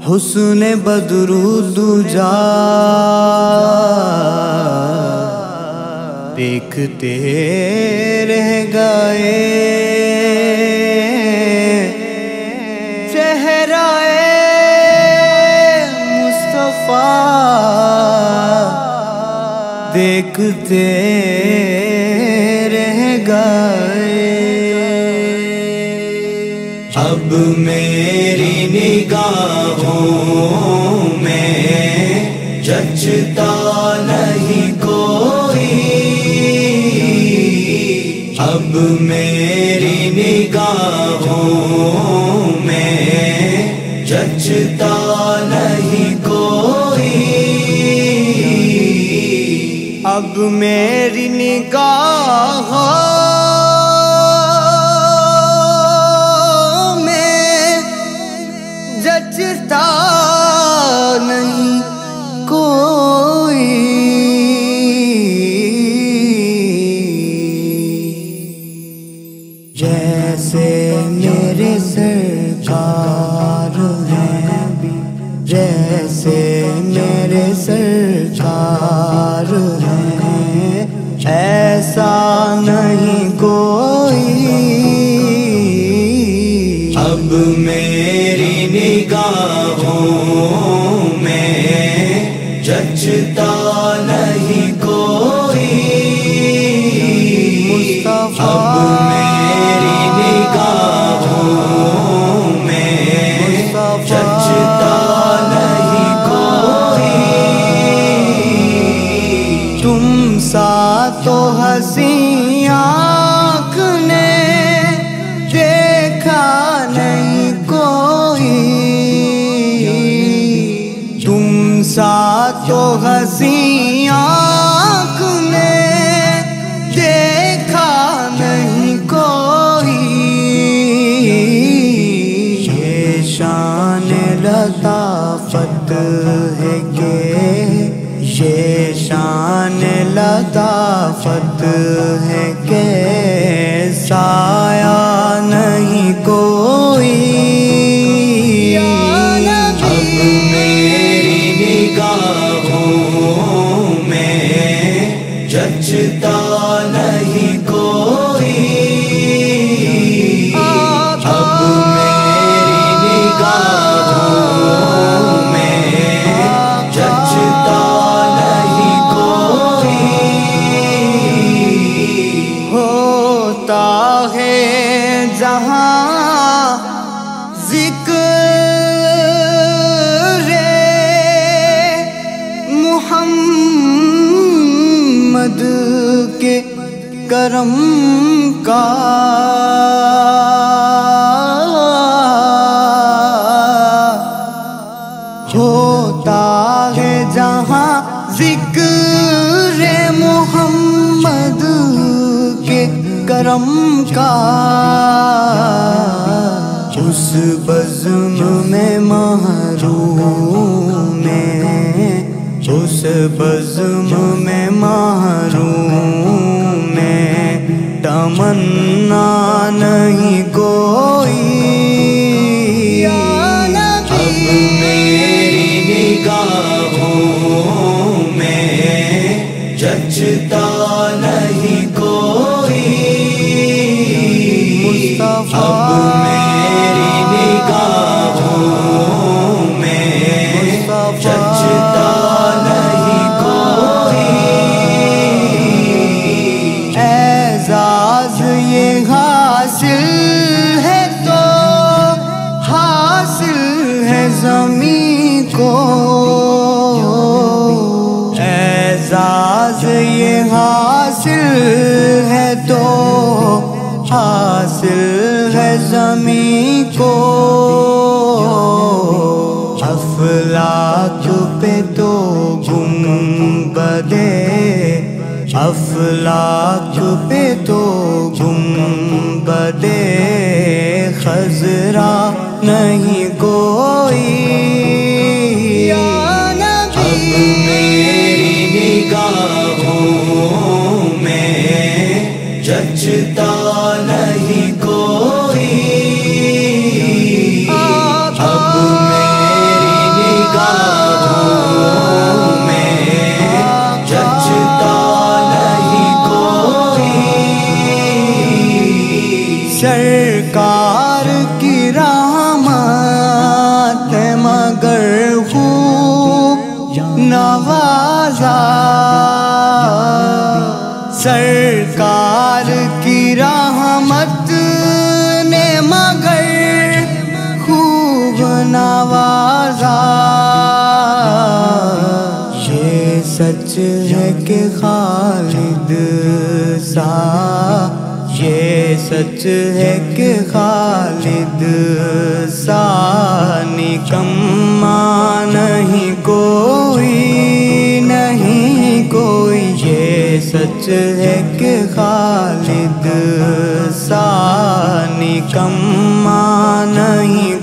حسن بدرو دوجا دیکھتے رہ گئے چہرہ مصطفیٰ دیکھتے رہ گئے۔ اب میری نگاہوں میں جچتا نہیں کوئی، اب میری نگاہوں میں جچتا نہیں کوئی، اب میری نگاہوں جچتا نہیں کوئی، جیسے میرے سرکار ہیں، جیسے میرے سرکار ہیں، ایسا نہیں کوئی، اب میری نگاہوں میں جچتا نہیں کوئی، مصطفیٰ اب میری نگاہوں میں جچتا نہیں کوئی، تم سا تو حسین آنکھ نے دیکھا نہیں کوئی، تم سا تو حسین آنکھ نے دیکھا نہیں کوئی، یہ شان لطافت ہے کہ یہ شان لطافت ہے کہ سایہ نہیں کوئی، اب میری نگاہوں میں جچتا نہیں کوئی، اب میری نگاہوں میں جچتا نہیں کوئی، ہوتا ہے جہاں ذکر محمد کے کرم کا، ہوتا ہے جہاں ذکر محمد کے کرم کا، اس بزم میں محروم میں، اس بزم میں محروم میں تمنا نہیں کوئی، اب میری نگاہوں میں جچتا نہیں کوئی، مصطفیٰ اب میری نگاہوں میں جچتا نہیں کوئی، اعزاز یہ حاصل ہے تو حاصل ہے زمین کو، اعزاز یہ حاصل ہے تو حاصل ہے زمین کو، افلاک پہ تو گنبدے، افلاک پہ تو گنبدے خضرا نہیں کوئی، اب میری نگاہوں میں جچتا نہیں کوئی، اب میری سرکار کی رحمت نے مگر خوب نوازا، یہ سچ ہے کہ خالد سا، یہ سچ ہے کہ خالد سا نکما نہیں کوئی، نہیں کوئی، یہ سچ ہے کہ خالد سا نکما نہیں